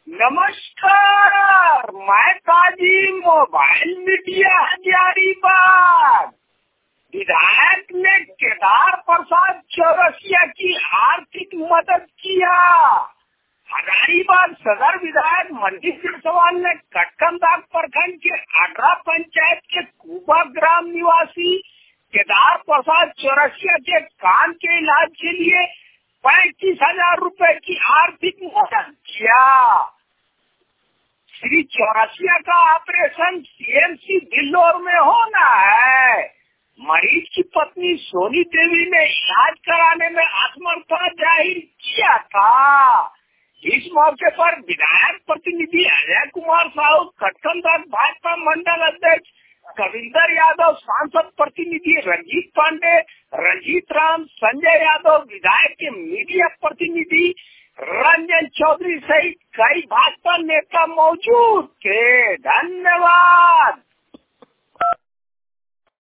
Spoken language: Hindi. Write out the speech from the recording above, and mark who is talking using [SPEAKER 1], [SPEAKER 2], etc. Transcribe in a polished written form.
[SPEAKER 1] नमस्कार, मैं काजी मोबाइल मीडिया हजारीबाग। विधायक ने केदार प्रसाद चौरसिया की आर्थिक मदद किया। हजारीबाग सदर विधायक मंजीत सिंह चौहान ने कटकमदाग प्रखंड के आगरा पंचायत के कुबा ग्राम निवासी केदार प्रसाद चौरसिया के कान के इलाज के लिए 35,000 रुपए की आर्थिक मदद किया। श्री चौरसिया का ऑपरेशन सीएमसी दिल्लोर में होना है। मरीज की पत्नी सोनी देवी ने इलाज कराने में असमर्था जाहिर किया था। इस मौके पर विधायक प्रतिनिधि अजय कुमार साहू, कटकमदाग भाजपा मंडल अध्यक्ष कविंदर यादव, सांसद प्रतिनिधि रंजीत पांडे, रंजीत राम, संजय यादव, विधायक के मीडिया प्रतिनिधि रंजन चौधरी सहित कई भाजपा नेता मौजूद थे। धन्यवाद।